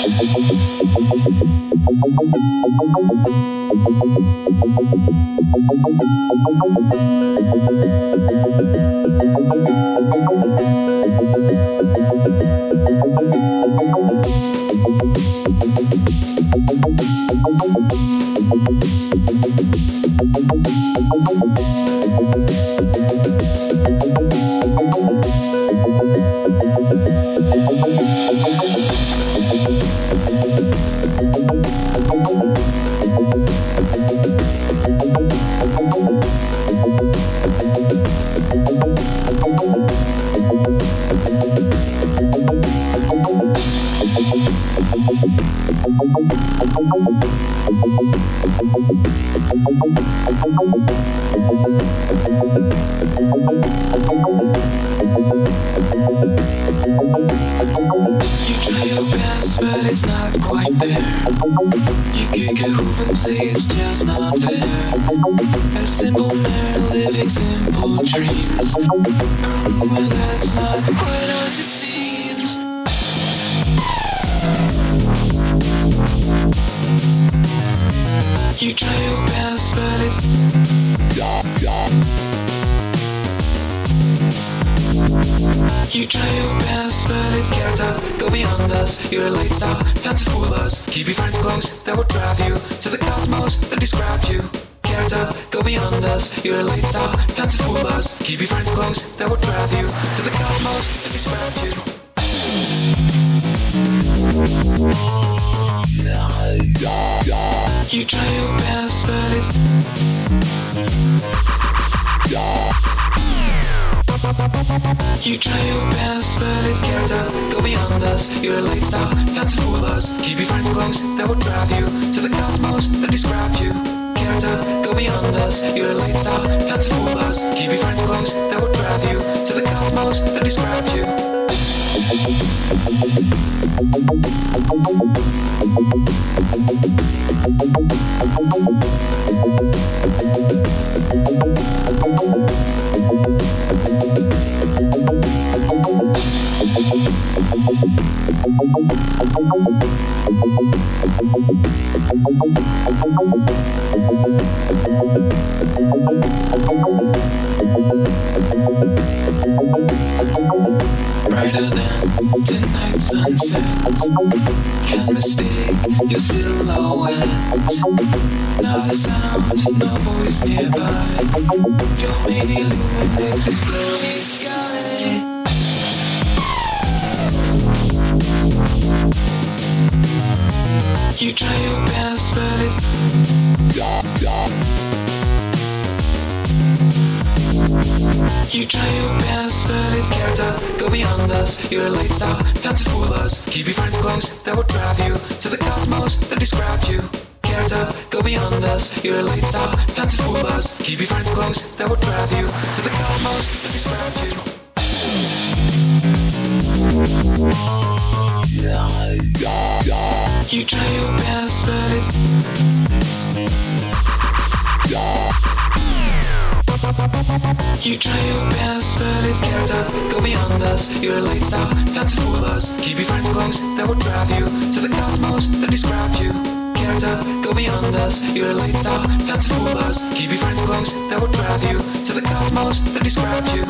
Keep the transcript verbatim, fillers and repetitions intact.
But it's not quite there. You kick it over and say it's just not fair. A simple man living simple dreams. A room where that's not quite as it seems. You try your best, but it's You try your best, but it's character, go beyond us. You're a late star, time to fool us. Keep your friends close, that will drive you to the cosmos that describes you. Character, go beyond us. You're a late star, time to fool us. Keep your friends close, that will drive you to the cosmos that describes you. You try your best, but it's You try your best, but it's character, go beyond us. You're a late star, time to fool us. Keep your friends close, that will drive you to the cosmos that describes you. Character, go beyond us. You're a late star, time to fool us. Keep your friends close, that will drive you to the cosmos that describes you. Brighter than tonight's sunset, can't mistake your silhouette. Not a sound, no voice nearby. Your main illuminates this gloomy sky. You try your best, but it's You try your best, but it's character, go beyond us. You're a late star, time to fool us. Keep your friends close, that will drive you to the cosmos that describes you. Character, go beyond us. You're a late star, time to fool us. Keep your friends close, that will drive you to the cosmos that describes you. You try your best, but it's You try your best, but it's character, go beyond us. You're a late star, time to fool us. Keep your friends close, that will drive you to the cosmos that describes you. Character, go beyond us. You're a late star, time to fool us. Keep your friends close, that will drive you to the cosmos that describes you.